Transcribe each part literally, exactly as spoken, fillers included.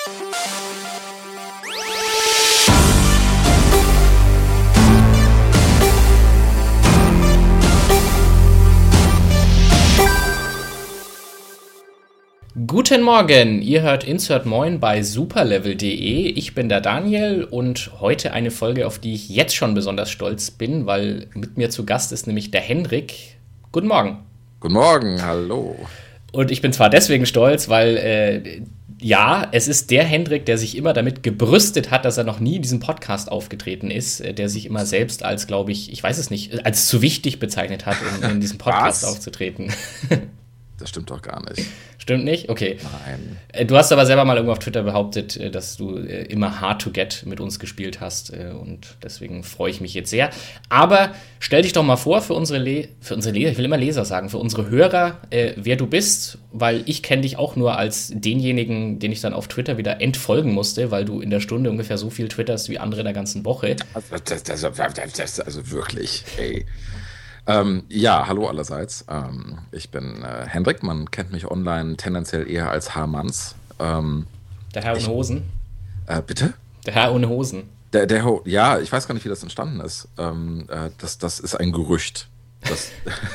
Guten Morgen, ihr hört Insert Moin bei superlevel punkt de. Ich bin der Daniel und heute eine Folge, auf die ich jetzt schon besonders stolz bin, weil mit mir zu Gast ist nämlich der Hendrik. Guten Morgen. Guten Morgen, hallo. Und ich bin zwar deswegen stolz, weil, äh, ja, es ist der Hendrik, der sich immer damit gebrüstet hat, dass er noch nie in diesem Podcast aufgetreten ist, der sich immer selbst als, glaube ich, ich weiß es nicht, als zu wichtig bezeichnet hat, um in diesem Podcast aufzutreten. Das stimmt doch gar nicht. Stimmt nicht? Okay. Nein. Du hast aber selber mal irgendwo auf Twitter behauptet, dass du immer Hard to Get mit uns gespielt hast und deswegen freue ich mich jetzt sehr. Aber stell dich doch mal vor für unsere, Le- für unsere Leser, ich will immer Leser sagen, für unsere Hörer, äh, wer du bist, weil ich kenne dich auch nur als denjenigen, den ich dann auf Twitter wieder entfolgen musste, weil du in der Stunde ungefähr so viel twitterst wie andere in der ganzen Woche. Also, das, das, das, das, also wirklich, ey. Ähm, ja, hallo allerseits. Ähm, ich bin äh, Hendrik, man kennt mich online tendenziell eher als H-Manns. Ähm, der Herr ohne Hosen? Äh, bitte? Der Herr ohne Hosen. Der, der, ja, ich weiß gar nicht, wie das entstanden ist. Ähm, äh, das, das ist ein Gerücht. Das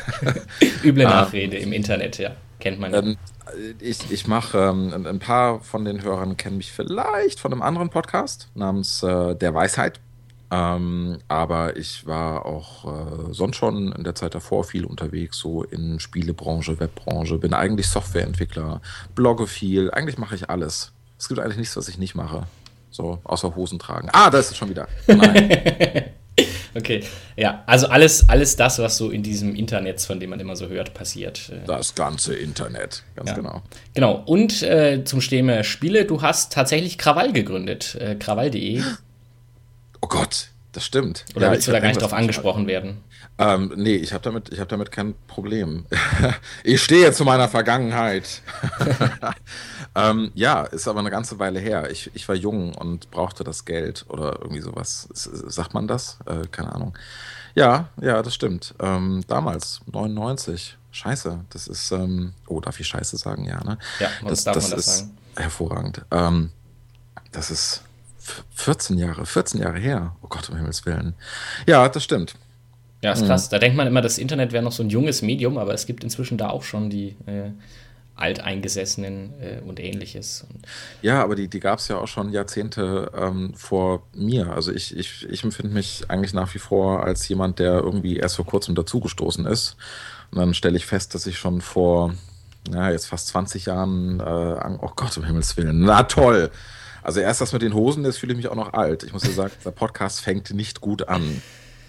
Üble Nachrede im Internet, ja. Kennt man ja. Ähm, ich ich mache, ähm, ein paar von den Hörern kennen mich vielleicht von einem anderen Podcast namens äh, Der Weisheit. Ähm, aber ich war auch äh, sonst schon in der Zeit davor viel unterwegs, so in Spielebranche, Webbranche, bin eigentlich Softwareentwickler, blogge viel, eigentlich mache ich alles. Es gibt eigentlich nichts, was ich nicht mache. So, außer Hosen tragen. Ah, da ist es schon wieder. Nein. Okay, ja, also alles, alles das, was so in diesem Internet, von dem man immer so hört, passiert. Das ganze Internet, ganz ja. genau. Genau, und äh, zum Thema Spiele, du hast tatsächlich Krawall gegründet, äh, krawall punkt de. Oh Gott, das stimmt. Oder ja, willst du da gar nicht drauf angesprochen werden? Ähm, nee, ich habe damit, ich hab damit kein Problem. Ich stehe zu meiner Vergangenheit. ähm, ja, ist aber eine ganze Weile her. Ich, ich war jung und brauchte das Geld oder irgendwie sowas. Sagt man das? Äh, keine Ahnung. Ja, ja, das stimmt. Ähm, damals, neunundneunzig. Scheiße, das ist, ähm, oh, darf ich Scheiße sagen? Ja, ne? Ja, das, darf das man das ist sagen. Hervorragend. Ähm, das ist vierzehn Jahre, vierzehn Jahre her. Oh Gott, um Himmels Willen. Ja, das stimmt. Ja, ist krass. Mhm. Da denkt man immer, das Internet wäre noch so ein junges Medium, aber es gibt inzwischen da auch schon die äh, Alteingesessenen äh, und Ähnliches. Ja, aber die, die gab es ja auch schon Jahrzehnte ähm, vor mir. Also ich, ich, ich empfinde mich eigentlich nach wie vor als jemand, der irgendwie erst vor kurzem dazugestoßen ist. Und dann stelle ich fest, dass ich schon vor, ja, jetzt fast zwanzig Jahren, äh, an, oh Gott, um Himmels Willen, na toll! Also erst das mit den Hosen, jetzt fühle ich mich auch noch alt. Ich muss dir sagen, der Podcast fängt nicht gut an.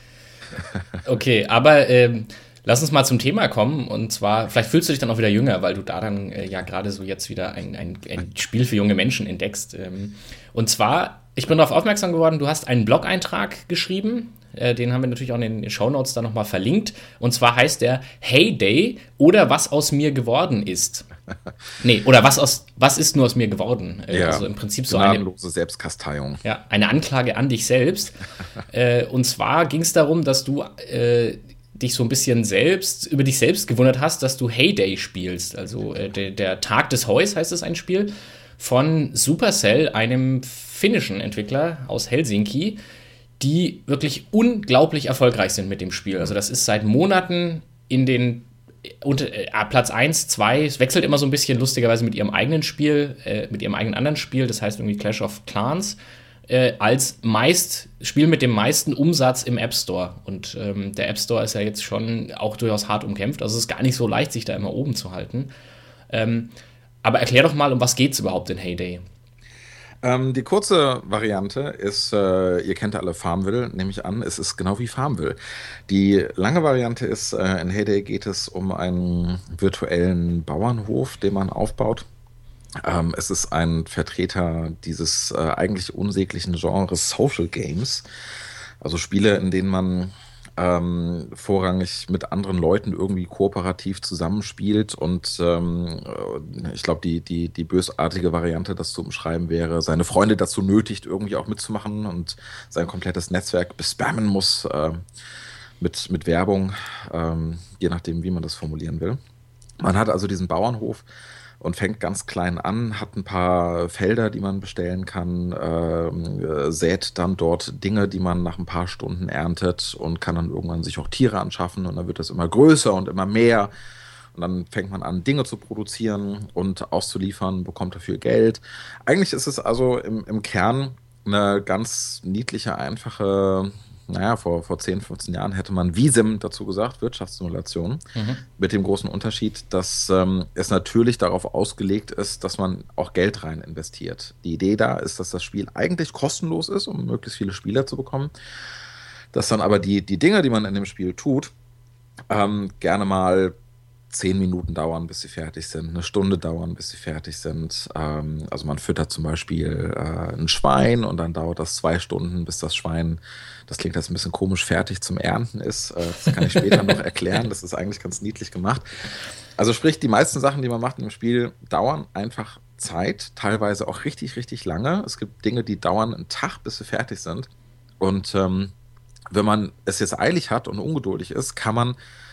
Okay, aber ähm, lass uns mal zum Thema kommen. Und zwar, vielleicht fühlst du dich dann auch wieder jünger, weil du da dann äh, ja gerade so jetzt wieder ein, ein, ein Spiel für junge Menschen entdeckst. Ähm, und zwar, ich bin darauf aufmerksam geworden, du hast einen Blog-Eintrag geschrieben. Äh, den haben wir natürlich auch in den Shownotes dann nochmal verlinkt. Und zwar heißt der Heyday oder was aus mir geworden ist. Nee, oder was aus was ist nur aus mir geworden? Äh, ja, also im Prinzip so eine gnadenlose Selbstkasteiung. Ja, eine Anklage an dich selbst. äh, und zwar ging es darum, dass du äh, dich so ein bisschen selbst über dich selbst gewundert hast, dass du Heyday spielst. Also äh, der, der Tag des Heus heißt es, ein Spiel von Supercell, einem finnischen Entwickler aus Helsinki, die wirklich unglaublich erfolgreich sind mit dem Spiel. Also das ist seit Monaten in den unter, äh, Platz eins, zwei, es wechselt immer so ein bisschen lustigerweise mit ihrem eigenen Spiel, äh, mit ihrem eigenen anderen Spiel, das heißt irgendwie Clash of Clans, äh, als meist Spiel mit dem meisten Umsatz im App Store. Und ähm, der App Store ist ja jetzt schon auch durchaus hart umkämpft, also es ist gar nicht so leicht, sich da immer oben zu halten. Ähm, aber erklär doch mal, um was geht's überhaupt in Heyday? Ähm, die kurze Variante ist, äh, ihr kennt alle Farmville, nehme ich an, es ist genau wie Farmville. Die lange Variante ist, äh, in Heyday geht es um einen virtuellen Bauernhof, den man aufbaut. Ähm, es ist ein Vertreter dieses äh, eigentlich unsäglichen Genres Social Games, also Spiele, in denen man ähm, vorrangig mit anderen Leuten irgendwie kooperativ zusammenspielt und ähm, ich glaube, die, die, die bösartige Variante, das zu umschreiben wäre, seine Freunde dazu nötigt, irgendwie auch mitzumachen und sein komplettes Netzwerk bespammen muss äh, mit, mit Werbung, ähm, je nachdem, wie man das formulieren will. Man hat also diesen Bauernhof, und fängt ganz klein an, hat ein paar Felder, die man bestellen kann, äh, sät dann dort Dinge, die man nach ein paar Stunden erntet und kann dann irgendwann sich auch Tiere anschaffen und dann wird das immer größer und immer mehr. Und dann fängt man an, Dinge zu produzieren und auszuliefern, bekommt dafür Geld. Eigentlich ist es also im, im Kern eine ganz niedliche, einfache, naja, vor, vor zehn, fünfzehn Jahren hätte man V S I M dazu gesagt, Wirtschaftssimulation, mhm. mit dem großen Unterschied, dass ähm, es natürlich darauf ausgelegt ist, dass man auch Geld rein investiert. Die Idee da ist, dass das Spiel eigentlich kostenlos ist, um möglichst viele Spieler zu bekommen, dass dann aber die, die Dinge, die man in dem Spiel tut, ähm, gerne mal zehn Minuten dauern, bis sie fertig sind, eine Stunde dauern, bis sie fertig sind. Ähm, also man füttert zum Beispiel äh, ein Schwein und dann dauert das zwei Stunden, bis das Schwein, das klingt jetzt ein bisschen komisch, fertig zum Ernten ist. Äh, das kann ich später noch erklären. Das ist eigentlich ganz niedlich gemacht. Also sprich, die meisten Sachen, die man macht im Spiel, dauern einfach Zeit, teilweise auch richtig, richtig lange. Es gibt Dinge, die dauern einen Tag, bis sie fertig sind. Und ähm, wenn man es jetzt eilig hat und ungeduldig ist, kann man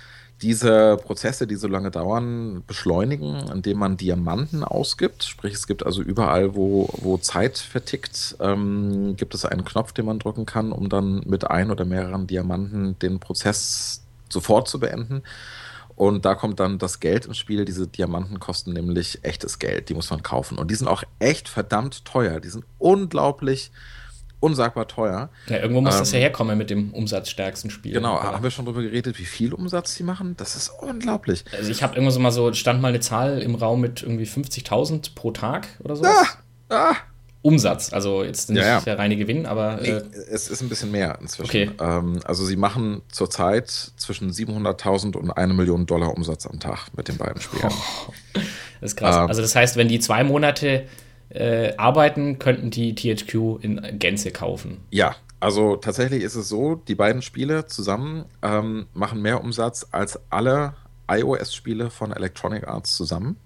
diese Prozesse, die so lange dauern, beschleunigen, indem man Diamanten ausgibt. Sprich, es gibt also überall, wo, wo Zeit vertickt, ähm, gibt es einen Knopf, den man drücken kann, um dann mit ein oder mehreren Diamanten den Prozess sofort zu beenden. Und da kommt dann das Geld ins Spiel. Diese Diamanten kosten nämlich echtes Geld. Die muss man kaufen. Und die sind auch echt verdammt teuer. Die sind unglaublich unsagbar teuer. Ja, irgendwo muss ähm, das ja herkommen mit dem umsatzstärksten Spiel. Genau, oder? Haben wir schon drüber geredet, wie viel Umsatz die machen? Das ist unglaublich. Also ich habe irgendwo so mal so, stand mal eine Zahl im Raum mit irgendwie fünfzigtausend pro Tag oder so. Ah, ah. Umsatz, also jetzt nicht Ja, ja. der reine Gewinn, aber... Nee, Äh, es ist ein bisschen mehr inzwischen. Okay. Ähm, also sie machen zurzeit zwischen siebenhunderttausend und eine Million Dollar Umsatz am Tag mit den beiden Spielen. Oh, das ist krass. Ähm, Also das heißt, wenn die zwei Monate äh, arbeiten, könnten die T H Q in Gänze kaufen. Ja, also tatsächlich ist es so, die beiden Spiele zusammen ähm, machen mehr Umsatz als alle iOS-Spiele von Electronic Arts zusammen.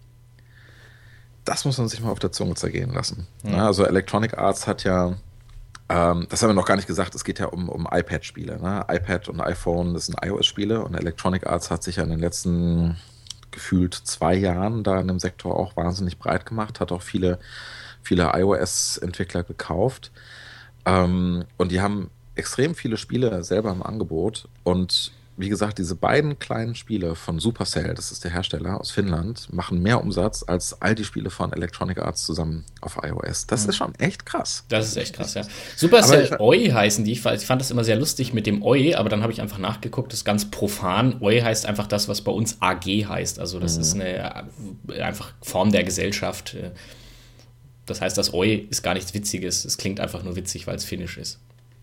Das muss man sich mal auf der Zunge zergehen lassen. Mhm. Ja, also Electronic Arts hat ja, ähm, das haben wir noch gar nicht gesagt, es geht ja um, um iPad-Spiele. Ne? iPad und iPhone, das sind iOS-Spiele und Electronic Arts hat sich ja in den letzten gefühlt zwei Jahren da in dem Sektor auch wahnsinnig breit gemacht, hat auch viele, viele iOS-Entwickler gekauft. Ähm, und die haben extrem viele Spiele selber im Angebot. Und wie gesagt, diese beiden kleinen Spiele von Supercell, das ist der Hersteller aus Finnland, machen mehr Umsatz als all die Spiele von Electronic Arts zusammen auf iOS. Das Mhm. ist schon echt krass. Das ist echt krass, ja. Supercell Aber ich- Oi heißen die. Ich fand, ich fand das immer sehr lustig mit dem Oi, aber dann habe ich einfach nachgeguckt, das ist ganz profan. Oi heißt einfach das, was bei uns A G heißt. Also das Mhm. ist eine äh, einfach Form der Gesellschaft. Das heißt, das Oi ist gar nichts Witziges. Es klingt einfach nur witzig, weil es finnisch ist.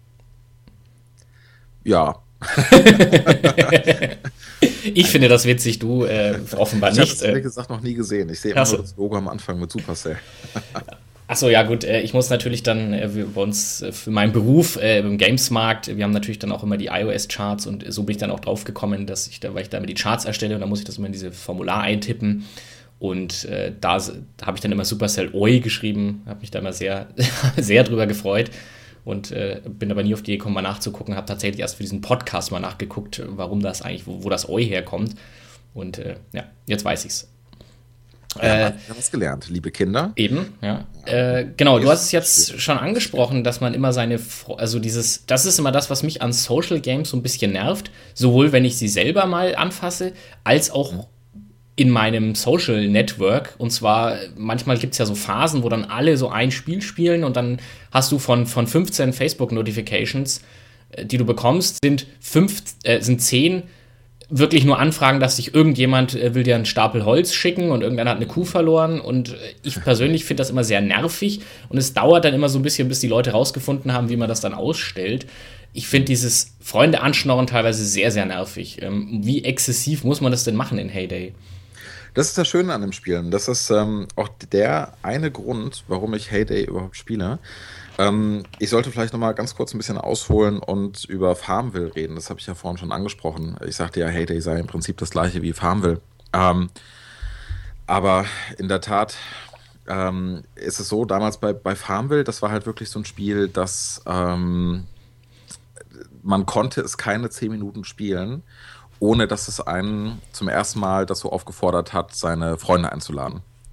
Ja. Ich finde das witzig, du äh, offenbar Ich habe nicht. es ehrlich Äh, gesagt noch nie gesehen. Ich sehe immer Ach so. nur das Logo am Anfang mit Supercell. Achso, ja gut, äh, ich muss natürlich dann äh, wir- bei uns äh, für meinen Beruf äh, im Gamesmarkt, wir haben natürlich dann auch immer die iOS-Charts und so bin ich dann auch drauf gekommen, dass ich da, weil ich da immer die Charts erstelle und dann muss ich das immer in diese Formular eintippen und äh, da s- habe ich dann immer Supercell Oi geschrieben, habe mich da immer sehr, sehr drüber gefreut und äh, bin aber nie auf die Idee gekommen, mal nachzugucken, habe tatsächlich erst für diesen Podcast mal nachgeguckt, warum das eigentlich, wo, wo das Oi herkommt und äh, ja, jetzt weiß ich's. Ja, Äh, wir haben was gelernt, liebe Kinder. Eben, ja. Äh, genau, du hast es jetzt schon angesprochen, dass man immer seine, Fro- also dieses, das ist immer das, was mich an Social Games so ein bisschen nervt, sowohl wenn ich sie selber mal anfasse, als auch in meinem Social Network. Und zwar, manchmal gibt es ja so Phasen, wo dann alle so ein Spiel spielen und dann hast du von, von fünfzehn Facebook-Notifications, äh, die du bekommst, sind, fünf, äh, sind zehn wirklich nur Anfragen, dass sich irgendjemand äh, will dir einen Stapel Holz schicken und irgendeiner hat eine Kuh verloren und äh, ich persönlich finde das immer sehr nervig und es dauert dann immer so ein bisschen, bis die Leute rausgefunden haben, wie man das dann ausstellt. Ich finde dieses Freunde anschnorren teilweise sehr, sehr nervig. Ähm, wie exzessiv muss man das denn machen in Heyday? Das ist das Schöne an dem Spielen. Das ist ähm, auch der eine Grund, warum ich Heyday überhaupt spiele. Ähm, ich sollte vielleicht noch mal ganz kurz ein bisschen ausholen und über Farmville reden. Das habe ich ja vorhin schon angesprochen. Ich sagte ja, Heyday sei im Prinzip das gleiche wie Farmville. Ähm, aber in der Tat ähm, ist es so, damals bei, bei Farmville, das war halt wirklich so ein Spiel, das ähm, man konnte es keine zehn Minuten spielen, ohne dass es einen zum ersten Mal dazu aufgefordert hat, seine Freunde einzuladen.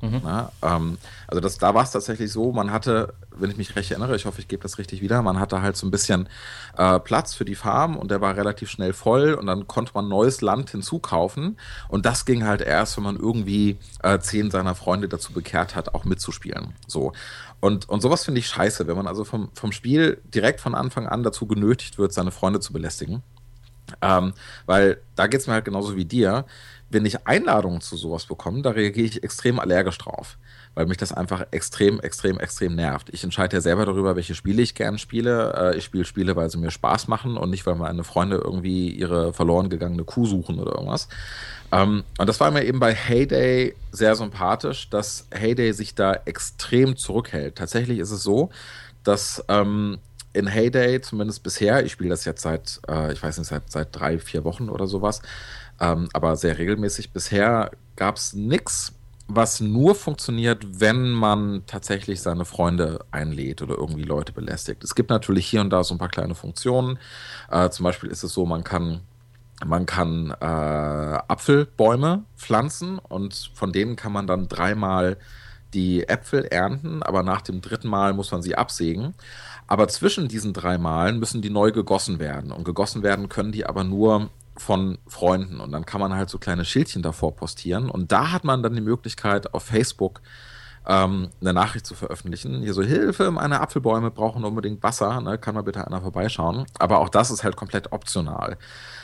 Mhm. Na, ähm, also das, da war es tatsächlich so, man hatte, wenn ich mich recht erinnere, ich hoffe, ich gebe das richtig wieder, man hatte halt so ein bisschen äh, Platz für die Farm und der war relativ schnell voll und dann konnte man neues Land hinzukaufen und das ging halt erst, wenn man irgendwie äh, zehn seiner Freunde dazu bekehrt hat, auch mitzuspielen. So. Und, und sowas finde ich scheiße, wenn man also vom, vom Spiel direkt von Anfang an dazu genötigt wird, seine Freunde zu belästigen. Ähm, weil da geht es mir halt genauso wie dir. Wenn ich Einladungen zu sowas bekomme, da reagiere ich extrem allergisch drauf, weil mich das einfach extrem, extrem, extrem nervt. Ich entscheide ja selber darüber, welche Spiele ich gern spiele. Äh, ich spiele Spiele, weil sie mir Spaß machen und nicht, weil meine Freunde irgendwie ihre verloren gegangene Kuh suchen oder irgendwas. Ähm, und das war mir eben bei Heyday sehr sympathisch, dass Heyday sich da extrem zurückhält. Tatsächlich ist es so, dass ähm, in Heyday, zumindest bisher, ich spiele das jetzt seit, äh, ich weiß nicht, seit, seit drei, vier Wochen oder sowas, ähm, aber sehr regelmäßig. Bisher gab es nichts, was nur funktioniert, wenn man tatsächlich seine Freunde einlädt oder irgendwie Leute belästigt. Es gibt natürlich hier und da so ein paar kleine Funktionen. Äh, zum Beispiel ist es so, man kann man kann äh, Apfelbäume pflanzen und von denen kann man dann dreimal die Äpfel ernten, aber nach dem dritten Mal muss man sie absägen. Aber zwischen diesen drei Malen müssen die neu gegossen werden. Und gegossen werden können die aber nur von Freunden. Und dann kann man halt so kleine Schildchen davor postieren. Und da hat man dann die Möglichkeit, auf Facebook ähm, eine Nachricht zu veröffentlichen. Hier so, Hilfe, meine Apfelbäume brauchen unbedingt Wasser. Ne? Kann mal bitte einer vorbeischauen. Aber auch das ist halt komplett optional.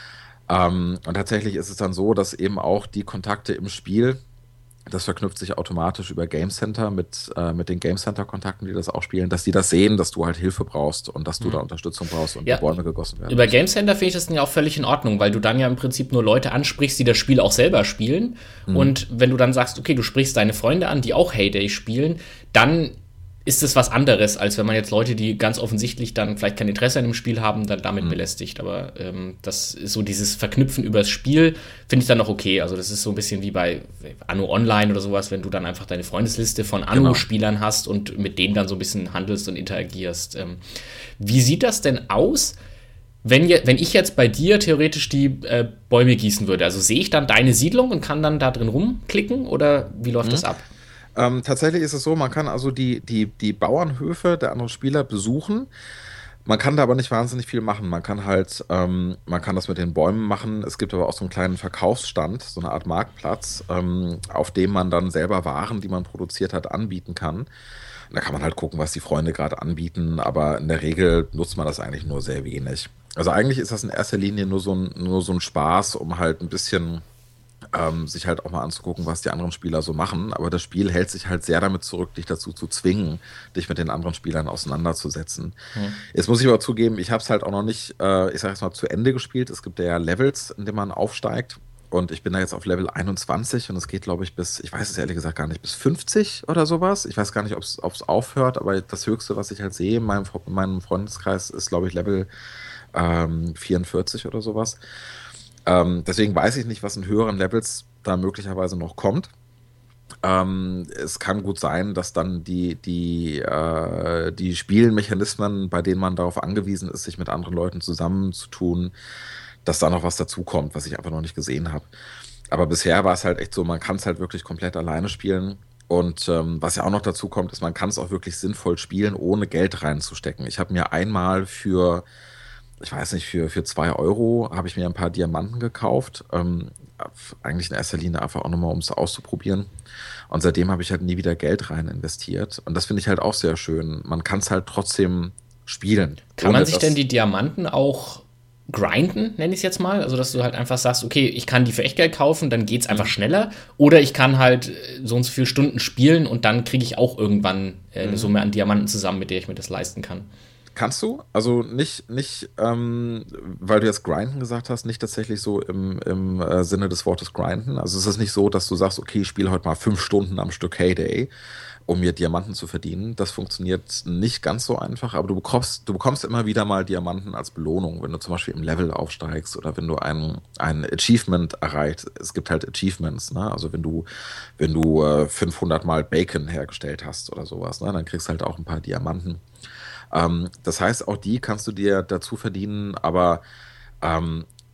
Ähm, und tatsächlich ist es dann so, dass eben auch die Kontakte im Spiel, das verknüpft sich automatisch über Game Center mit, äh, mit den Game Center-Kontakten, die das auch spielen, dass die das sehen, dass du halt Hilfe brauchst und dass du Mhm. da Unterstützung brauchst und Ja, die Bäume gegossen werden über müssen. Game Center finde ich das dann ja auch völlig in Ordnung, weil du dann ja im Prinzip nur Leute ansprichst, die das Spiel auch selber spielen. Mhm. Und wenn du dann sagst, okay, du sprichst deine Freunde an, die auch Heyday spielen, dann ist es was anderes, als wenn man jetzt Leute, die ganz offensichtlich dann vielleicht kein Interesse an dem Spiel haben, dann damit Mhm. belästigt. Aber ähm, das ist so dieses Verknüpfen übers Spiel, finde ich dann noch okay. Also das ist so ein bisschen wie bei Anno Online oder sowas, wenn du dann einfach deine Freundesliste von Genau. Anno-Spielern hast und mit denen dann so ein bisschen handelst und interagierst. Ähm, wie sieht das denn aus, wenn, je, wenn ich jetzt bei dir theoretisch die äh, Bäume gießen würde? Also sehe ich dann deine Siedlung und kann dann da drin rumklicken oder wie läuft Mhm. das ab? Ähm, tatsächlich ist es so, man kann also die, die, die Bauernhöfe der anderen Spieler besuchen. Man kann da aber nicht wahnsinnig viel machen. Man kann halt, ähm, man kann das mit den Bäumen machen. Es gibt aber auch so einen kleinen Verkaufsstand, so eine Art Marktplatz, ähm, auf dem man dann selber Waren, die man produziert hat, anbieten kann. Und da kann man halt gucken, was die Freunde gerade anbieten, aber in der Regel nutzt man das eigentlich nur sehr wenig. Also eigentlich ist das in erster Linie nur so ein, nur so ein Spaß, um halt ein bisschen ähm, sich halt auch mal anzugucken, was die anderen Spieler so machen. Aber das Spiel hält sich halt sehr damit zurück, dich dazu zu zwingen, dich mit den anderen Spielern auseinanderzusetzen. Hm. Jetzt muss ich aber zugeben, ich habe es halt auch noch nicht, äh, ich sage jetzt mal, zu Ende gespielt. Es gibt ja Levels, in denen man aufsteigt. Und ich bin da jetzt auf Level einundzwanzig und es geht, glaube ich, bis, ich weiß es ehrlich gesagt gar nicht, bis fünfzig oder sowas. Ich weiß gar nicht, ob es aufhört, aber das Höchste, was ich halt sehe in meinem, in meinem Freundeskreis, ist, glaube ich, Level ähm, vierundvierzig oder sowas. Ähm, deswegen weiß ich nicht, was in höheren Levels da möglicherweise noch kommt. Ähm, es kann gut sein, dass dann die, die, äh, die Spielmechanismen, bei denen man darauf angewiesen ist, sich mit anderen Leuten zusammenzutun, dass da noch was dazukommt, was ich einfach noch nicht gesehen habe. Aber bisher war es halt echt so, man kann es halt wirklich komplett alleine spielen. Und ähm, was ja auch noch dazu kommt, ist, man kann es auch wirklich sinnvoll spielen, ohne Geld reinzustecken. Ich habe mir einmal für, ich weiß nicht, für, für zwei Euro habe ich mir ein paar Diamanten gekauft. Ähm, eigentlich in erster Linie einfach auch nochmal, um es auszuprobieren. Und seitdem habe ich halt nie wieder Geld rein investiert. Und das finde ich halt auch sehr schön. Man kann es halt trotzdem spielen. Kann man ohne sich dass- denn die Diamanten auch grinden, nenne ich es jetzt mal? Also, dass du halt einfach sagst, okay, ich kann die für Echtgeld kaufen, dann geht's einfach schneller. Oder ich kann halt äh, so und so viele Stunden spielen und dann kriege ich auch irgendwann äh, eine Summe an Diamanten zusammen, mit der ich mir das leisten kann. Kannst du? Also nicht, nicht ähm, weil du jetzt grinden gesagt hast, nicht tatsächlich so im, im äh, Sinne des Wortes grinden. Also es ist nicht so, dass du sagst, okay, ich spiele heute mal fünf Stunden am Stück Heyday, um mir Diamanten zu verdienen. Das funktioniert nicht ganz so einfach, aber du bekommst, du bekommst immer wieder mal Diamanten als Belohnung, wenn du zum Beispiel im Level aufsteigst oder wenn du ein, ein Achievement erreichst. Es gibt halt Achievements, ne? Also wenn du, wenn du äh, fünfhundert Mal Bacon hergestellt hast oder sowas, ne? Dann kriegst du halt auch ein paar Diamanten. Ähm, das heißt, auch die kannst du dir dazu verdienen, aber ähm,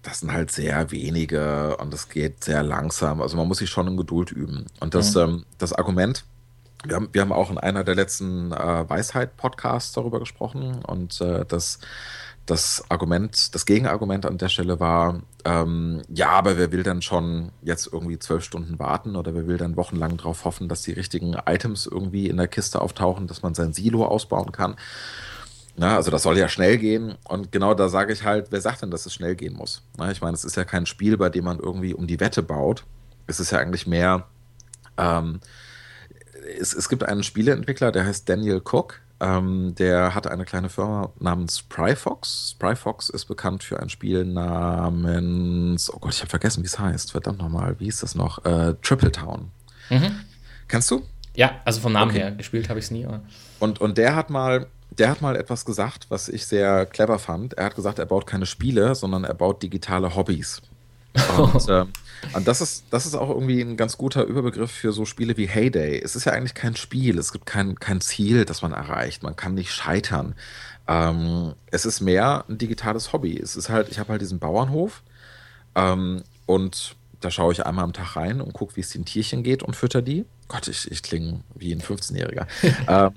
das sind halt sehr wenige und das geht sehr langsam. Also man muss sich schon in Geduld üben. Und das, Mhm. ähm, das Argument, wir haben, wir haben auch in einer der letzten äh, Weisheit-Podcasts darüber gesprochen und äh, das, das Argument, das Gegenargument an der Stelle war, ähm, ja, aber wer will dann schon jetzt irgendwie zwölf Stunden warten oder wer will dann wochenlang darauf hoffen, dass die richtigen Items irgendwie in der Kiste auftauchen, dass man sein Silo ausbauen kann. Na, also das soll ja schnell gehen und genau da sage ich halt, wer sagt denn, dass es schnell gehen muss? Na, ich meine, es ist ja kein Spiel, bei dem man irgendwie um die Wette baut. Es ist ja eigentlich mehr, ähm, es, es gibt einen Spieleentwickler, der heißt Daniel Cook. Ähm, der hat eine kleine Firma namens Spryfox. Spryfox ist bekannt für ein Spiel namens, oh Gott, ich habe vergessen, wie es heißt. Verdammt nochmal, wie hieß das noch? Äh, Triple Town. Mhm. Kennst du? Ja, also vom Namen Okay. her. Gespielt habe ich es nie. Aber Und, und der hat mal, der hat mal etwas gesagt, was ich sehr clever fand. Er hat gesagt, er baut keine Spiele, sondern er baut digitale Hobbys. Und, ähm, und das ist, das ist auch irgendwie ein ganz guter Überbegriff für so Spiele wie Heyday. Es ist ja eigentlich kein Spiel, es gibt kein, kein Ziel, das man erreicht. Man kann nicht scheitern. Ähm, es ist mehr ein digitales Hobby. Es ist halt, ich habe halt diesen Bauernhof ähm, und da schaue ich einmal am Tag rein und gucke, wie es den Tierchen geht und fütter die. Gott, ich, ich klinge wie ein fünfzehn-Jähriger. Ähm,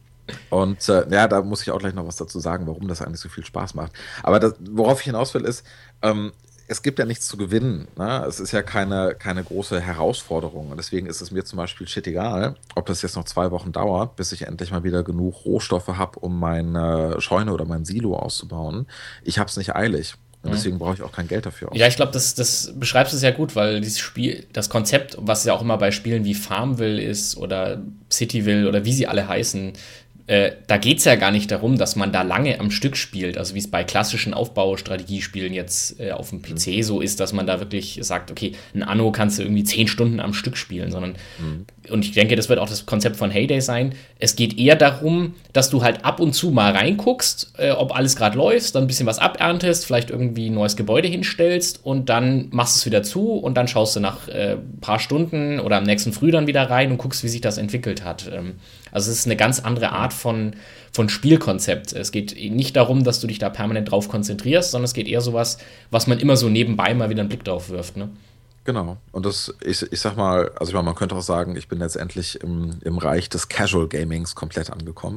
und äh, ja, da muss ich auch gleich noch was dazu sagen, warum das eigentlich so viel Spaß macht. Aber das, worauf ich hinaus will, ist, ähm, es gibt ja nichts zu gewinnen. Ne? Es ist ja keine, keine große Herausforderung. Und deswegen ist es mir zum Beispiel shit egal, ob das jetzt noch zwei Wochen dauert, bis ich endlich mal wieder genug Rohstoffe habe, um meine Scheune oder mein Silo auszubauen. Ich habe es nicht eilig. Und mhm. deswegen brauche ich auch kein Geld dafür Ja, ich auszugeben. glaube, das, das beschreibst du sehr gut, weil dieses Spiel, das Konzept, was ja auch immer bei Spielen wie Farmville ist oder Cityville oder wie sie alle heißen, äh, da geht es ja gar nicht darum, dass man da lange am Stück spielt, also wie es bei klassischen Aufbaustrategiespielen jetzt äh, auf dem P C so ist, dass man da wirklich sagt, okay, ein Anno kannst du irgendwie zehn Stunden am Stück spielen, sondern Mhm. und ich denke, das wird auch das Konzept von Heyday sein. Es geht eher darum, dass du halt ab und zu mal reinguckst, äh, ob alles gerade läuft, dann ein bisschen was aberntest, vielleicht irgendwie ein neues Gebäude hinstellst und dann machst du es wieder zu und dann schaust du nach äh, ein paar Stunden oder am nächsten Früh dann wieder rein und guckst, wie sich das entwickelt hat. Ähm, also es ist eine ganz andere Art von, von Spielkonzept. Es geht nicht darum, dass du dich da permanent drauf konzentrierst, sondern es geht eher sowas, was man immer so nebenbei mal wieder einen Blick drauf wirft. Ne? Genau. Und das, ich, ich sag mal, also ich meine, man könnte auch sagen, ich bin jetzt endlich im, im Reich des Casual Gamings komplett angekommen.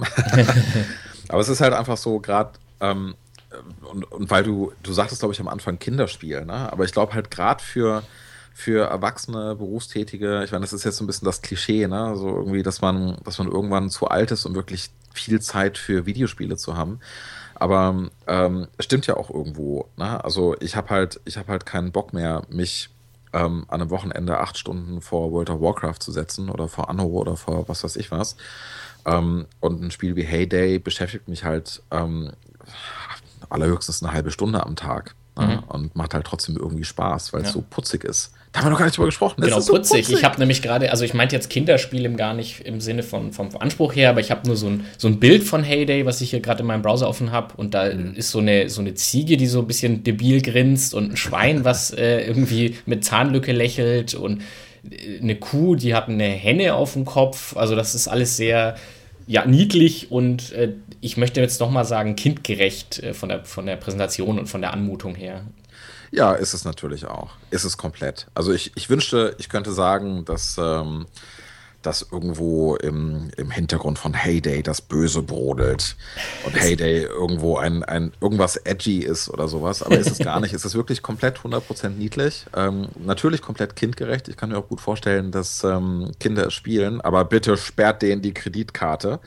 Aber es ist halt einfach so, gerade, ähm, und, und weil du, du sagtest, glaube ich, am Anfang Kinderspiel, ne? Aber ich glaube halt gerade für, für Erwachsene, Berufstätige, ich meine, das ist jetzt so ein bisschen das Klischee, ne? So irgendwie, dass man, dass man irgendwann zu alt ist, um wirklich viel Zeit für Videospiele zu haben. Aber ähm, es stimmt ja auch irgendwo, ne? Also ich habe halt, ich habe halt keinen Bock mehr, mich ähm, an einem Wochenende acht Stunden vor World of Warcraft zu setzen oder vor Anno oder vor was weiß ich was. Ähm, und ein Spiel wie Heyday beschäftigt mich halt ähm, allerhöchstens eine halbe Stunde am Tag. Ne? Mhm. Und macht halt trotzdem irgendwie Spaß, weil es Ja. so putzig ist. Da haben wir noch gar nicht drüber gesprochen. Es Genau, ist so putzig. Ich putzig. habe nämlich gerade, also ich meinte jetzt Kinderspiel im gar nicht im Sinne von, vom Anspruch her, aber ich habe nur so ein, so ein Bild von Heyday, was ich hier gerade in meinem Browser offen habe. Und da Mhm. ist so eine, so eine Ziege, die so ein bisschen debil grinst und ein Schwein, was äh, irgendwie mit Zahnlücke lächelt und äh, eine Kuh, die hat eine Henne auf dem Kopf. Also das ist alles sehr ja, niedlich und äh, ich möchte jetzt noch mal sagen, kindgerecht äh, von, der, von der Präsentation und von der Anmutung her. Ja, ist es natürlich auch. Ist es komplett. Also ich, ich wünschte, ich könnte sagen, dass, ähm, dass irgendwo im, im Hintergrund von Heyday das Böse brodelt und Heyday irgendwo ein, ein irgendwas edgy ist oder sowas. Aber ist es gar nicht. Es ist wirklich komplett hundert Prozent niedlich. Ähm, natürlich komplett kindgerecht. Ich kann mir auch gut vorstellen, dass ähm, Kinder es spielen. Aber bitte sperrt denen die Kreditkarte.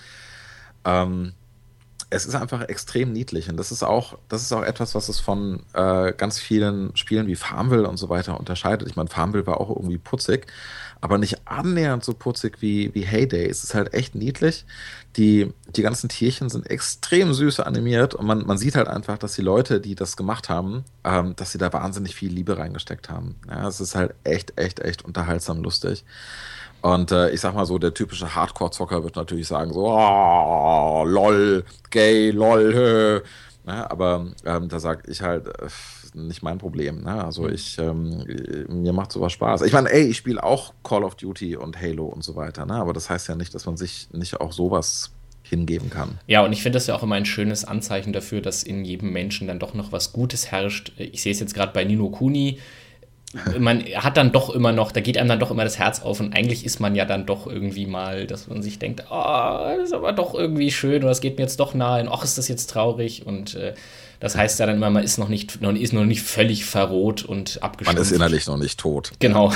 Ähm, Es ist einfach extrem niedlich und das ist auch, das ist auch etwas, was es von äh, ganz vielen Spielen wie Farmville und so weiter unterscheidet. Ich meine, Farmville war auch irgendwie putzig, aber nicht annähernd so putzig wie, wie Heyday. Es ist halt echt niedlich. Die, die ganzen Tierchen sind extrem süß animiert und man, man sieht halt einfach, dass die Leute, die das gemacht haben, ähm, dass sie da wahnsinnig viel Liebe reingesteckt haben. Ja, es ist halt echt, echt, echt unterhaltsam lustig. Und äh, ich sag mal so, der typische Hardcore-Zocker wird natürlich sagen so, oh, lol, gay, lol, hö. Ne? Aber ähm, da sag ich halt, äh, nicht mein Problem. Ne? Also ich, ähm, mir macht sowas Spaß. Ich meine, ey, ich spiele auch Call of Duty und Halo und so weiter. Ne? Aber das heißt ja nicht, dass man sich nicht auch sowas hingeben kann. Ja, und ich finde das ja auch immer ein schönes Anzeichen dafür, dass in jedem Menschen dann doch noch was Gutes herrscht. Ich sehe es jetzt gerade bei Ni no Kuni. Man hat dann doch immer noch, da geht einem dann doch immer das Herz auf und eigentlich ist man ja dann doch irgendwie mal, dass man sich denkt, oh, das ist aber doch irgendwie schön oder es geht mir jetzt doch nahe und ach, ist das jetzt traurig und äh, das heißt ja dann immer, man ist noch nicht, noch, ist noch nicht völlig verroht und abgestumpft. Man ist innerlich noch nicht tot. Genau.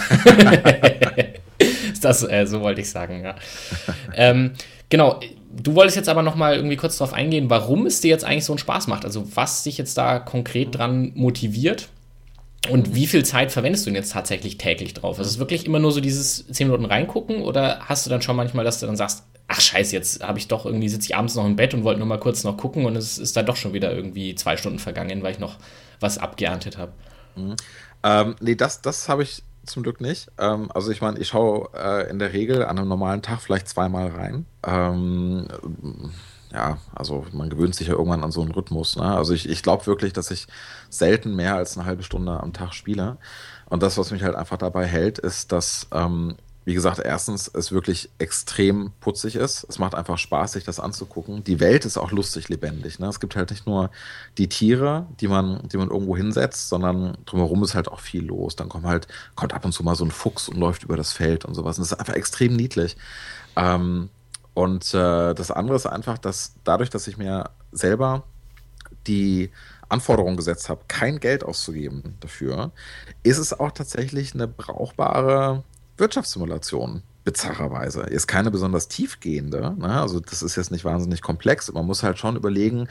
Ist das, äh, so wollte ich sagen, ja. ähm, genau, du wolltest jetzt aber noch mal irgendwie kurz darauf eingehen, warum es dir jetzt eigentlich so einen Spaß macht, also was dich jetzt da konkret dran motiviert. Und wie viel Zeit verwendest du denn jetzt tatsächlich täglich drauf? Ist es wirklich immer nur so dieses zehn Minuten reingucken oder hast du dann schon manchmal, dass du dann sagst, ach scheiße, jetzt habe ich doch irgendwie, sitze ich abends noch im Bett und wollte nur mal kurz noch gucken und es ist dann doch schon wieder irgendwie zwei Stunden vergangen, weil ich noch was abgeerntet habe. Mhm. Ähm, nee, das, das habe ich zum Glück nicht. Ähm, also ich meine, ich schaue äh, in der Regel an einem normalen Tag vielleicht zweimal rein. Ähm, ja, also man gewöhnt sich ja irgendwann an so einen Rhythmus. Ne? Also ich, ich glaube wirklich, dass ich selten mehr als eine halbe Stunde am Tag spiele. Und das, was mich halt einfach dabei hält, ist, dass, ähm, wie gesagt, erstens es wirklich extrem putzig ist. Es macht einfach Spaß, sich das anzugucken. Die Welt ist auch lustig lebendig. Ne? Es gibt halt nicht nur die Tiere, die man, die man irgendwo hinsetzt, sondern drumherum ist halt auch viel los. Dann kommt halt, kommt ab und zu mal so ein Fuchs und läuft über das Feld und sowas. Und das ist einfach extrem niedlich. Ähm, Und äh, das andere ist einfach, dass dadurch, dass ich mir selber die Anforderung gesetzt habe, kein Geld auszugeben dafür, ist es auch tatsächlich eine brauchbare Wirtschaftssimulation, bizarrerweise. Ist keine besonders tiefgehende, ne? Also das ist jetzt nicht wahnsinnig komplex. Man muss halt schon überlegen,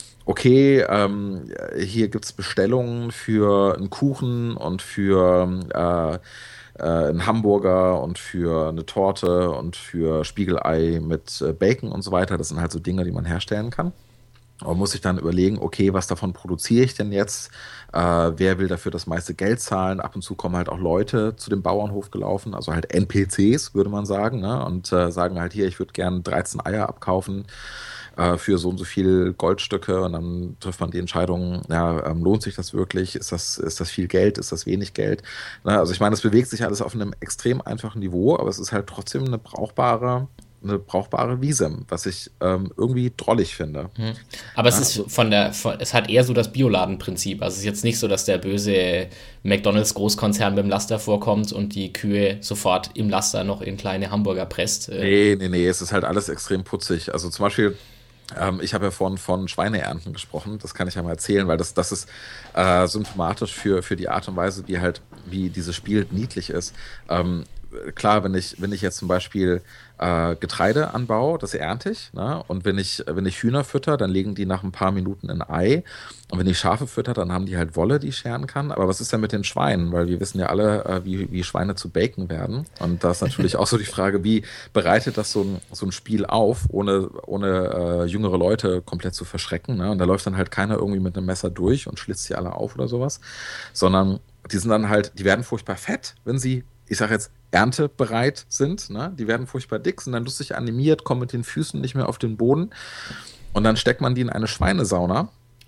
okay, ähm, hier gibt es Bestellungen für einen Kuchen und für äh, äh, einen Hamburger und für eine Torte und für Spiegelei mit äh, Bacon und so weiter. Das sind halt so Dinge, die man herstellen kann. Man muss sich dann überlegen, okay, was davon produziere ich denn jetzt? Äh, wer will dafür das meiste Geld zahlen? Ab und zu kommen halt auch Leute zu dem Bauernhof gelaufen, also halt N P Cs, würde man sagen, ne? Und äh, sagen halt hier, ich würde gerne dreizehn Eier abkaufen äh, für so und so viel Goldstücke und dann trifft man die Entscheidung, ja, ähm, lohnt sich das wirklich? Ist das, ist das viel Geld? Ist das wenig Geld? Ne? Also ich meine, es bewegt sich alles auf einem extrem einfachen Niveau, aber es ist halt trotzdem eine brauchbare eine brauchbare Wiese, was ich ähm, irgendwie drollig finde. Mhm. Aber es Ja, ist also, von der, von, es hat eher so das Bioladenprinzip. Also es ist jetzt nicht so, dass der böse McDonalds-Großkonzern beim Laster vorkommt und die Kühe sofort im Laster noch in kleine Hamburger presst. Äh, nee, nee, nee, es ist halt alles extrem putzig. Also zum Beispiel, ähm, ich habe ja vorhin von Schweineernten gesprochen, das kann ich ja mal erzählen, weil das, das ist äh, symptomatisch für, für die Art und Weise, wie halt, wie dieses Spiel niedlich ist. Ähm, klar, wenn ich, wenn ich jetzt zum Beispiel äh, Getreide anbaue, das ernte ich, ne? Und wenn ich, wenn ich Hühner fütter, dann legen die nach ein paar Minuten ein Ei. Und wenn ich Schafe fütter, dann haben die halt Wolle, die ich scheren kann. Aber was ist denn mit den Schweinen? Weil wir wissen ja alle, äh, wie, wie Schweine zu Bacon werden. Und da ist natürlich auch so die Frage, wie bereitet das so ein, so ein Spiel auf, ohne, ohne äh, jüngere Leute komplett zu verschrecken, ne? Und da läuft dann halt keiner irgendwie mit einem Messer durch und schlitzt sie alle auf oder sowas. Sondern die sind dann halt, die werden furchtbar fett, wenn sie, ich sag jetzt, erntebereit sind. Ne? Die werden furchtbar dick, sind dann lustig animiert, kommen mit den Füßen nicht mehr auf den Boden. Und dann steckt man die in eine Schweinesauna,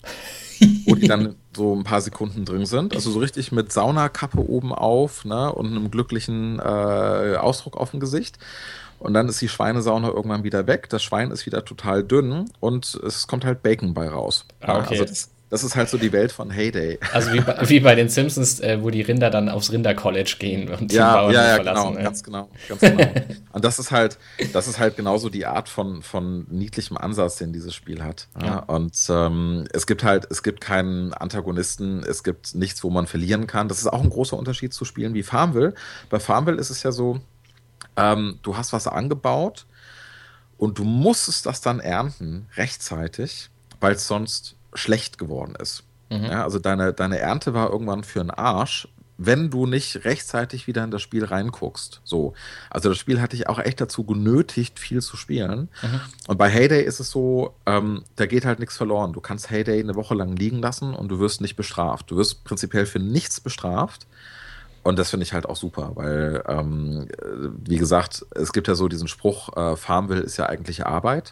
wo die dann so ein paar Sekunden drin sind. Also so richtig mit Saunakappe oben auf, ne? Und einem glücklichen äh, Ausdruck auf dem Gesicht. Und dann ist die Schweinesauna irgendwann wieder weg. Das Schwein ist wieder total dünn und es kommt halt Bacon bei raus. Ah, okay. Also das, das ist halt so die Welt von Heyday. Also wie bei, wie bei den Simpsons, äh, wo die Rinder dann aufs Rindercollege gehen und den Ja, Bauernhof ja, ja, verlassen. genau, äh. ganz genau, ganz genau. Und das ist halt, das ist halt genauso die Art von, von niedlichem Ansatz, den dieses Spiel hat. Ja. Ja. Und ähm, es gibt halt, es gibt keinen Antagonisten, es gibt nichts, wo man verlieren kann. Das ist auch ein großer Unterschied zu Spielen wie Farmville. Bei Farmville ist es ja so, ähm, du hast was angebaut und du musstest das dann ernten rechtzeitig, weil es sonst schlecht geworden ist. Mhm. Ja, also deine, deine Ernte war irgendwann für einen Arsch, wenn du nicht rechtzeitig wieder in das Spiel reinguckst. So. Also das Spiel hat dich auch echt dazu genötigt, viel zu spielen. Mhm. Und bei Heyday ist es so, ähm, da geht halt nichts verloren. Du kannst Heyday eine Woche lang liegen lassen und du wirst nicht bestraft. Du wirst prinzipiell für nichts bestraft. Und das finde ich halt auch super, weil, ähm, wie gesagt, es gibt ja so diesen Spruch, äh, Farmville ist ja eigentlich Arbeit.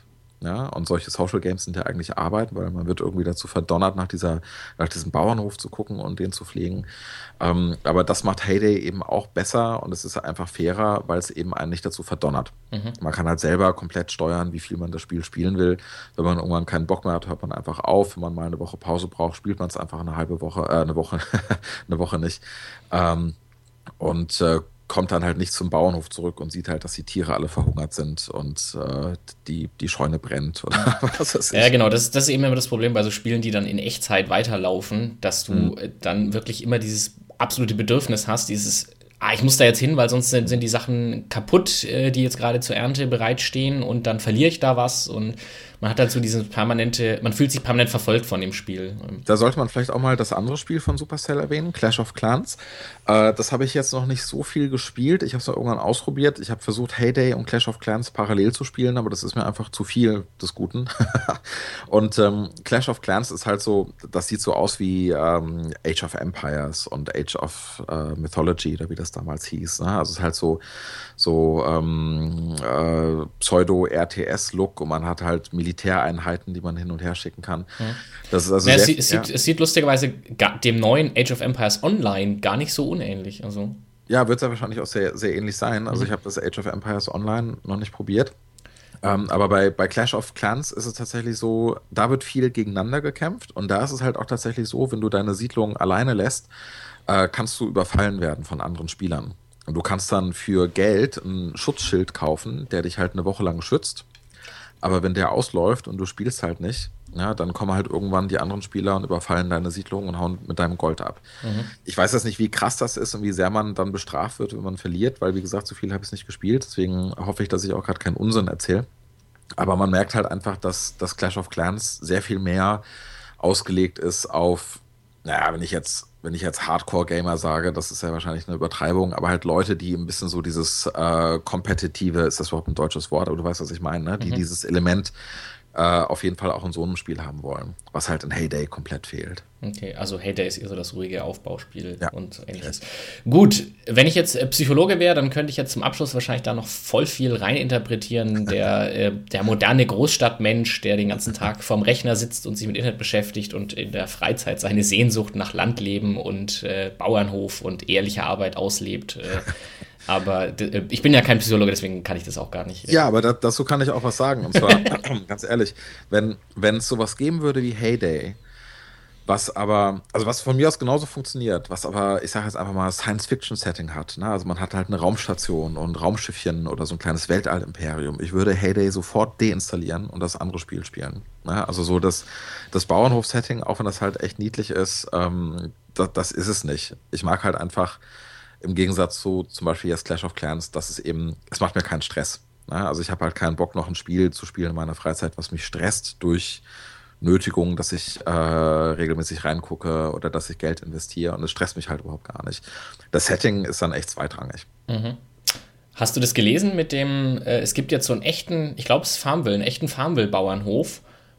Ja, und solche Social Games sind ja eigentlich Arbeit, weil man wird irgendwie dazu verdonnert, nach dieser, nach diesem Bauernhof zu gucken und den zu pflegen. Ähm, aber das macht Hay Day eben auch besser und es ist einfach fairer, weil es eben einen nicht dazu verdonnert. Mhm. Man kann halt selber komplett steuern, wie viel man das Spiel spielen will. Wenn man irgendwann keinen Bock mehr hat, hört man einfach auf. Wenn man mal eine Woche Pause braucht, spielt man es einfach eine halbe Woche, äh, eine Woche, eine Woche nicht. Ähm, und äh, kommt dann halt nicht zum Bauernhof zurück und sieht halt, dass die Tiere alle verhungert sind und äh, die, die Scheune brennt oder was weiß ich. Ja, genau, das, das ist eben immer das Problem bei so Spielen, die dann in Echtzeit weiterlaufen, dass du Mhm. äh, dann wirklich immer dieses absolute Bedürfnis hast, dieses, ah, ich muss da jetzt hin, weil sonst sind, sind die Sachen kaputt, äh, die jetzt gerade zur Ernte bereitstehen und dann verliere ich da was und man hat halt so dieses permanente, man fühlt sich permanent verfolgt von dem Spiel. Da sollte man vielleicht auch mal das andere Spiel von Supercell erwähnen, Clash of Clans. Äh, das habe ich jetzt noch nicht so viel gespielt. Ich habe es irgendwann ausprobiert. Ich habe versucht, Hay Day und Clash of Clans parallel zu spielen, aber das ist mir einfach zu viel des Guten. Und ähm, Clash of Clans ist halt so, das sieht so aus wie ähm, Age of Empires und Age of äh, Mythology oder wie das damals hieß. Ne? Also es ist halt so, so ähm, äh, Pseudo-R T S-Look und man hat halt Militäreinheiten, die man hin und her schicken kann. Das ist also Ja, es, sehr, sieht, es, ja. sieht, es sieht lustigerweise ga- dem neuen Age of Empires Online gar nicht so unähnlich. Also, Ja, wird es ja wahrscheinlich auch sehr, sehr ähnlich sein. Also Mhm. ich habe das Age of Empires Online noch nicht probiert. Ähm, aber bei, bei Clash of Clans ist es tatsächlich so, da wird viel gegeneinander gekämpft und da ist es halt auch tatsächlich so, wenn du deine Siedlung alleine lässt, äh, kannst du überfallen werden von anderen Spielern. Und du kannst dann für Geld ein Schutzschild kaufen, der dich halt eine Woche lang schützt. Aber wenn der ausläuft und du spielst halt nicht, ja, dann kommen halt irgendwann die anderen Spieler und überfallen deine Siedlung und hauen mit deinem Gold ab. Mhm. Ich weiß jetzt nicht, wie krass das ist und wie sehr man dann bestraft wird, wenn man verliert, weil, wie gesagt, so viel habe ich nicht gespielt. Deswegen hoffe ich, dass ich auch gerade keinen Unsinn erzähle. Aber man merkt halt einfach, dass das Clash of Clans sehr viel mehr ausgelegt ist auf, naja, wenn ich jetzt, wenn ich jetzt Hardcore-Gamer sage, das ist ja wahrscheinlich eine Übertreibung, aber halt Leute, die ein bisschen so dieses äh, kompetitive, ist das überhaupt ein deutsches Wort, aber du weißt, was ich meine, ne? Die Mhm. dieses Element äh, auf jeden Fall auch in so einem Spiel haben wollen, was halt in Hay Day komplett fehlt. Okay, also Hay Day ist eher so das ruhige Aufbauspiel Ja. und ähnliches. Gut, wenn ich jetzt äh, Psychologe wäre, dann könnte ich jetzt zum Abschluss wahrscheinlich da noch voll viel reininterpretieren. Der, äh, der moderne Großstadtmensch, der den ganzen Tag vorm Rechner sitzt und sich mit Internet beschäftigt und in der Freizeit seine Sehnsucht nach Landleben und äh, Bauernhof und ehrlicher Arbeit auslebt. Äh, aber d- äh, ich bin ja kein Psychologe, deswegen kann ich das auch gar nicht. Äh, Ja, aber da, dazu kann ich auch was sagen. Und zwar, ganz ehrlich, wenn wenn es sowas geben würde wie Hay Day, was aber, also was von mir aus genauso funktioniert, was aber, ich sage jetzt einfach mal, Science-Fiction-Setting hat. Ne? Also man hat halt eine Raumstation und Raumschiffchen oder so ein kleines Weltallimperium. Ich würde Hay Day sofort deinstallieren und das andere Spiel spielen. Ne? Also so das, das Bauernhof-Setting, auch wenn das halt echt niedlich ist, ähm, das, das ist es nicht. Ich mag halt einfach im Gegensatz zu zum Beispiel jetzt Clash of Clans, dass es eben, es macht mir keinen Stress. Ne? Also ich habe halt keinen Bock, noch ein Spiel zu spielen in meiner Freizeit, was mich stresst durch Nötigung, dass ich äh, regelmäßig reingucke oder dass ich Geld investiere und es stresst mich halt überhaupt gar nicht. Das Setting ist dann echt zweitrangig. Mhm. Hast du das gelesen mit dem, äh, es gibt jetzt so einen echten, ich glaube es ist Farmville, einen echten Farmville-Bauernhof,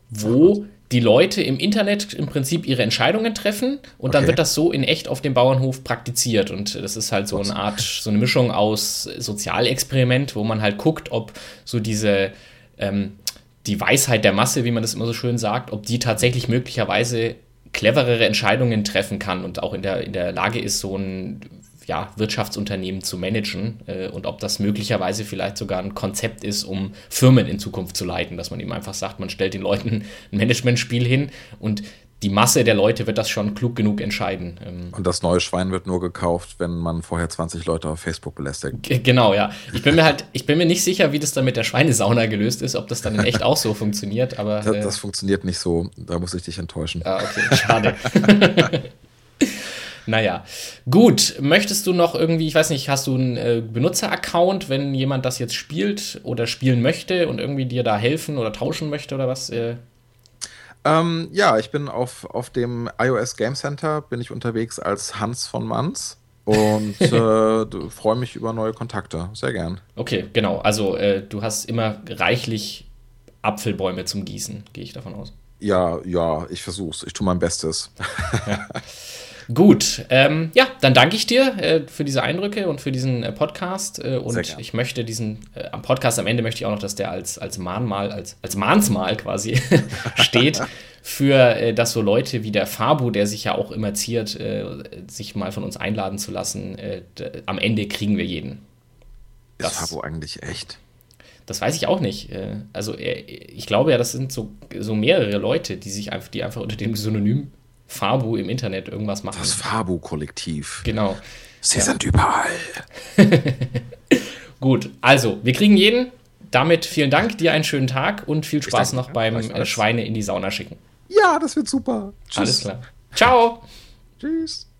wo die Leute im Internet im Prinzip ihre Entscheidungen treffen und dann Okay. wird das so in echt auf dem Bauernhof praktiziert und das ist halt so eine Art, so eine Mischung aus Sozialexperiment, wo man halt guckt, ob so diese, ähm, die Weisheit der Masse, wie man das immer so schön sagt, ob die tatsächlich möglicherweise cleverere Entscheidungen treffen kann und auch in der, in der Lage ist, so ein ja, Wirtschaftsunternehmen zu managen äh, und ob das möglicherweise vielleicht sogar ein Konzept ist, um Firmen in Zukunft zu leiten, dass man eben einfach sagt, man stellt den Leuten ein Managementspiel hin und die Masse der Leute wird das schon klug genug entscheiden. Ähm, Und das neue Schwein wird nur gekauft, wenn man vorher zwanzig Leute auf Facebook belästigt. g- genau, ja. Ich bin mir halt, ich bin mir nicht sicher, wie das dann mit der Schweinesauna gelöst ist, ob das dann in echt auch so funktioniert, aber Das, äh, das funktioniert nicht so, da muss ich dich enttäuschen. ah, okay, schade. Naja, gut. Möchtest du noch irgendwie, ich weiß nicht, hast du einen äh, Benutzer-Account, wenn jemand das jetzt spielt oder spielen möchte und irgendwie dir da helfen oder tauschen möchte oder was? Äh, Ähm, ja, ich bin auf, auf dem iOS Game Center, bin ich unterwegs als Hans von Manz und äh, du- freue mich über neue Kontakte. Sehr gern. okay, genau. Also äh, du hast immer reichlich Apfelbäume zum Gießen, gehe ich davon aus. Ja, ja, ich versuch's. Ich tue mein Bestes. Gut, ähm, ja, dann danke ich dir äh, für diese Eindrücke und für diesen äh, Podcast. Äh, und ich möchte diesen, äh, am Podcast am Ende möchte ich auch noch, dass der als, als Mahnmal, als, als Mahnsmal quasi steht, für äh, dass so Leute wie der Fabu, der sich ja auch immer ziert, äh, sich mal von uns einladen zu lassen, äh, d- am Ende kriegen wir jeden. Ist Das- Fabo eigentlich echt? Das weiß ich auch nicht. Äh, Also äh, ich glaube ja, das sind so, so mehrere Leute, die sich einfach, die einfach unter dem Synonym Fabu im Internet irgendwas machen. Das Fabo-Kollektiv. Genau. Sie Ja. sind überall. Gut, also wir kriegen jeden. Damit vielen Dank, dir einen schönen Tag und viel Spaß danke, noch ja, beim äh, gleichfalls. Schweine in die Sauna schicken. Ja, das wird super. Tschüss. Alles klar. Ciao! Tschüss.